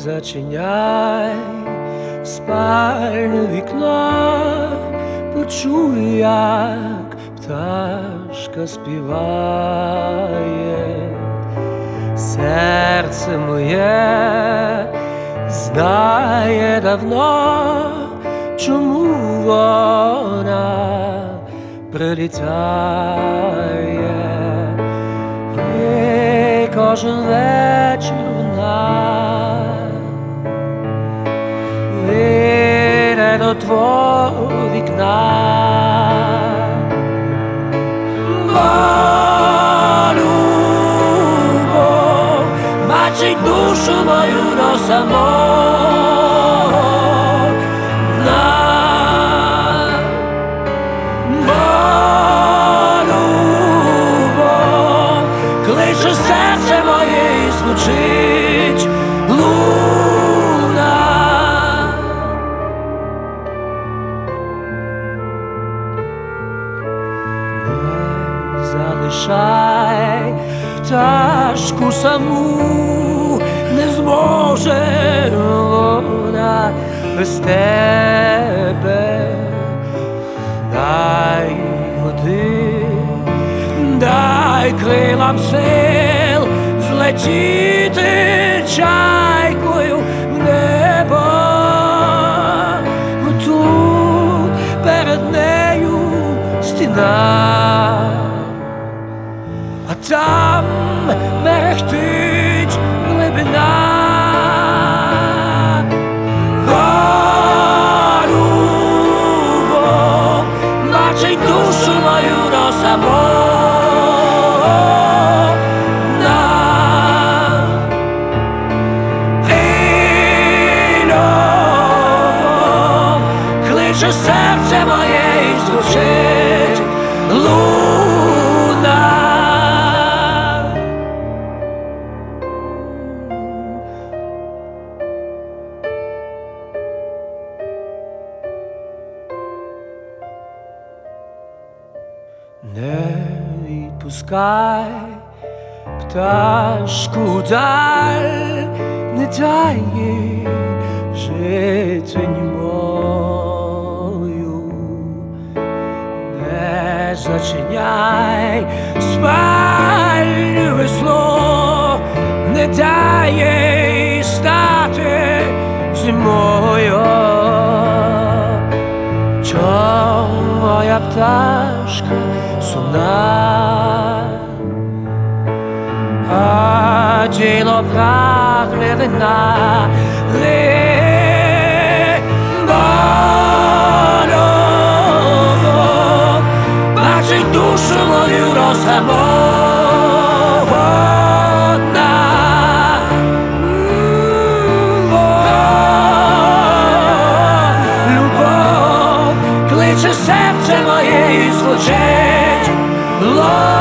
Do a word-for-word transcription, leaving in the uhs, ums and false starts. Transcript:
зачиняй спальне вікно, почуй, як пташка співає. Серце моє знає давно, чому вона прилітає. І кожен вечір вона вийде до твого вікна. Бо любов бачить душу мою до самого дна. Бо любов кличе серце моє і звучить луна. Не залишай пташку саму, не зможе вона без тебе. Дай води, дай крилам сил злетіти чайкою в небо. Тут перед нею стіна, а там мерехтить глибина. Бо любов бачить душу мою до самого дна. І любов кличе серце моє і звучить луна. Не відпускай пташку даль, не дай їй жити німою. Не зачиняй спальне весло, не дай їй стати зимою. Чом моя пташка сумна, а тіло прагне вина. Бо любов бачить душу мою до самого дна. Бо любов кличе серце моє і звучить луна.